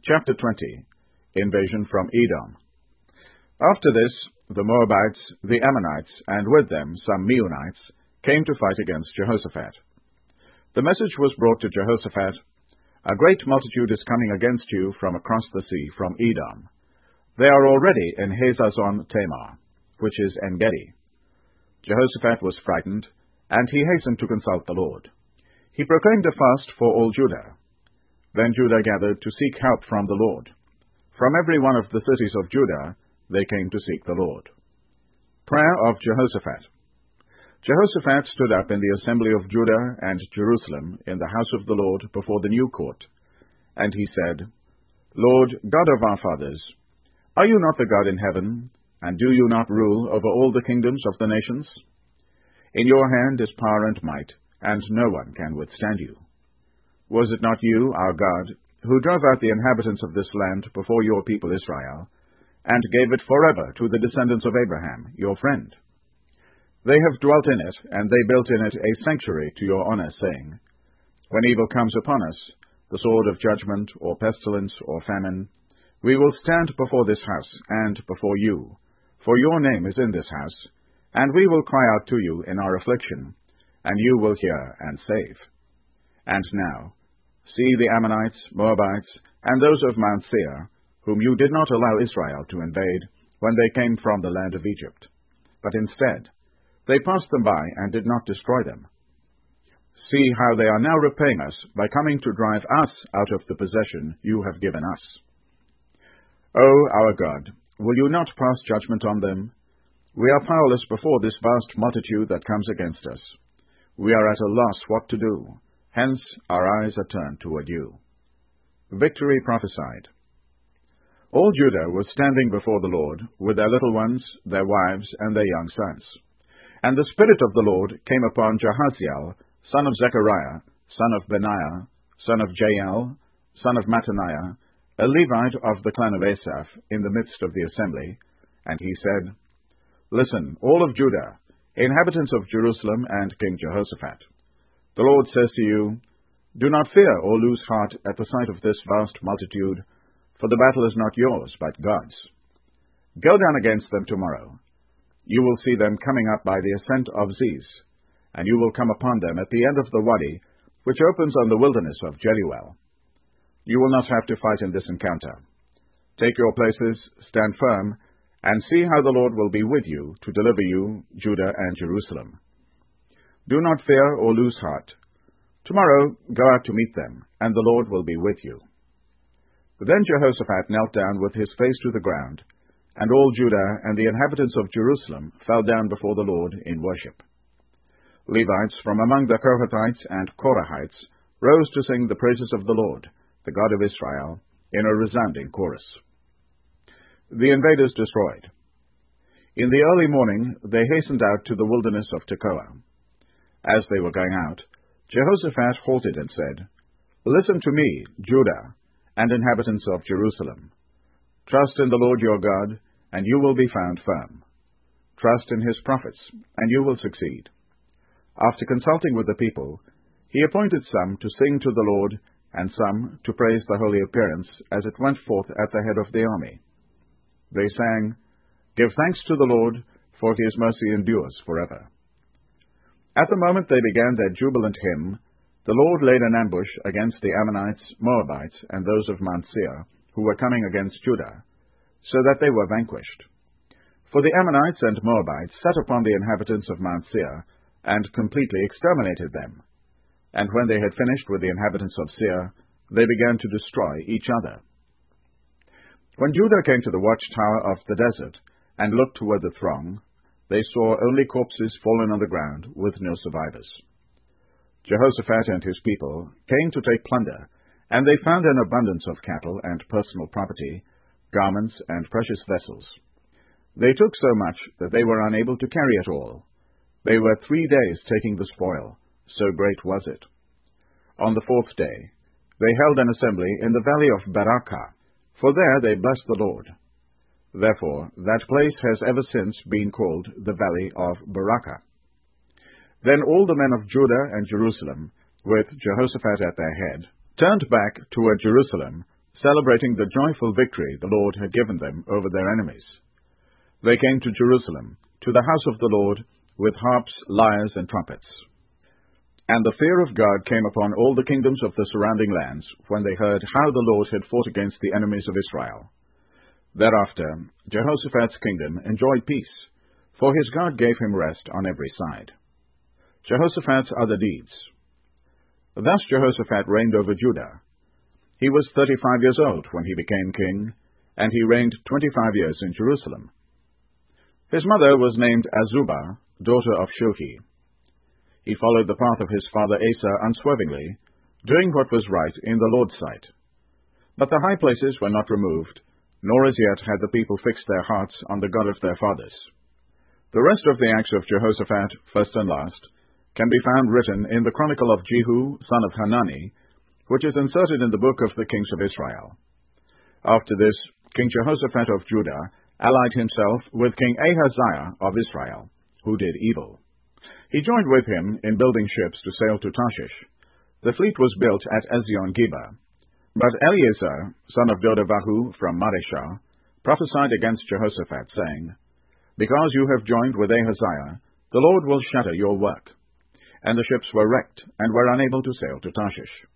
Chapter 20. Invasion from Edom. After this, the Moabites, the Ammonites, and with them some Meunites, came to fight against Jehoshaphat. The message was brought to Jehoshaphat, "A great multitude is coming against you from across the sea, from Edom. They are already in Hazazon Tamar, which is En-gedi." Jehoshaphat was frightened, and he hastened to consult the Lord. He proclaimed a fast for all Judah. Then Judah gathered to seek help from the Lord. From every one of the cities of Judah they came to seek the Lord. Prayer of Jehoshaphat. Jehoshaphat stood up in the assembly of Judah and Jerusalem in the house of the Lord before the new court. And he said, "Lord, God of our fathers, are you not the God in heaven, and do you not rule over all the kingdoms of the nations? In your hand is power and might, and no one can withstand you. Was it not you, our God, who drove out the inhabitants of this land before your people Israel, and gave it forever to the descendants of Abraham, your friend? They have dwelt in it, and they built in it a sanctuary to your honor, saying, 'When evil comes upon us, the sword of judgment, or pestilence, or famine, we will stand before this house, and before you, for your name is in this house, and we will cry out to you in our affliction, and you will hear and save.' And now, see the Ammonites, Moabites, and those of Mount Seir, whom you did not allow Israel to invade when they came from the land of Egypt, but instead they passed them by and did not destroy them. See how they are now repaying us by coming to drive us out of the possession you have given us. O our God, will you not pass judgment on them? We are powerless before this vast multitude that comes against us. We are at a loss what to do, hence our eyes are turned toward you." Victory prophesied. All Judah was standing before the Lord, with their little ones, their wives, and their young sons. And the Spirit of the Lord came upon Jahaziel, son of Zechariah, son of Benaiah, son of Jael, son of Mattaniah, a Levite of the clan of Asaph, in the midst of the assembly, and he said, "Listen, all of Judah, inhabitants of Jerusalem and King Jehoshaphat. The Lord says to you, do not fear or lose heart at the sight of this vast multitude, for the battle is not yours, but God's. Go down against them tomorrow. You will see them coming up by the ascent of Ziz, and you will come upon them at the end of the wadi, which opens on the wilderness of Jeruel. You will not have to fight in this encounter. Take your places, stand firm, and see how the Lord will be with you to deliver you, Judah and Jerusalem. Do not fear or lose heart. Tomorrow go out to meet them, and the Lord will be with you." Then Jehoshaphat knelt down with his face to the ground, and all Judah and the inhabitants of Jerusalem fell down before the Lord in worship. Levites from among the Kohathites and Korahites rose to sing the praises of the Lord, the God of Israel, in a resounding chorus. The invaders destroyed. In the early morning they hastened out to the wilderness of Tekoa. As they were going out, Jehoshaphat halted and said, "Listen to me, Judah, and inhabitants of Jerusalem. Trust in the Lord your God, and you will be found firm. Trust in his prophets, and you will succeed." After consulting with the people, he appointed some to sing to the Lord, and some to praise the holy appearance as it went forth at the head of the army. They sang, "Give thanks to the Lord, for his mercy endures forever." At the moment they began their jubilant hymn, the Lord laid an ambush against the Ammonites, Moabites, and those of Mount Seir, who were coming against Judah, so that they were vanquished. For the Ammonites and Moabites set upon the inhabitants of Mount Seir, and completely exterminated them. And when they had finished with the inhabitants of Seir, they began to destroy each other. When Judah came to the watchtower of the desert, and looked toward the throng, they saw only corpses fallen on the ground, with no survivors. Jehoshaphat and his people came to take plunder, and they found an abundance of cattle and personal property, garments and precious vessels. They took so much that they were unable to carry it all. They were 3 days taking the spoil, so great was it. On the 4th day, they held an assembly in the valley of Barakah, for there they blessed the Lord. Therefore, that place has ever since been called the Valley of Barakah. Then all the men of Judah and Jerusalem, with Jehoshaphat at their head, turned back toward Jerusalem celebrating the joyful victory the Lord had given them over their enemies. They came to Jerusalem, to the house of the Lord, with harps, lyres, and trumpets. And the fear of God came upon all the kingdoms of the surrounding lands, when they heard how the Lord had fought against the enemies of Israel. Thereafter Jehoshaphat's kingdom enjoyed peace, for his God gave him rest on every side. Jehoshaphat's other deeds. Thus Jehoshaphat reigned over Judah. He was 35 years old when he became king, and he reigned 25 years in Jerusalem. His mother was named Azubah, daughter of Shohi. He followed the path of his father Asa unswervingly, doing what was right in the Lord's sight. But the high places were not removed, nor as yet had the people fixed their hearts on the God of their fathers. The rest of the acts of Jehoshaphat, first and last, can be found written in the chronicle of Jehu, son of Hanani, which is inserted in the book of the kings of Israel. After this, King Jehoshaphat of Judah allied himself with King Ahaziah of Israel, who did evil. He joined with him in building ships to sail to Tarshish. The fleet was built at Ezion-Geber. But Eleazar, son of Dodavahu from Mareshah, prophesied against Jehoshaphat, saying, Because you have joined with Ahaziah, the Lord will shatter your work. And the ships were wrecked, and were unable to sail to Tarshish.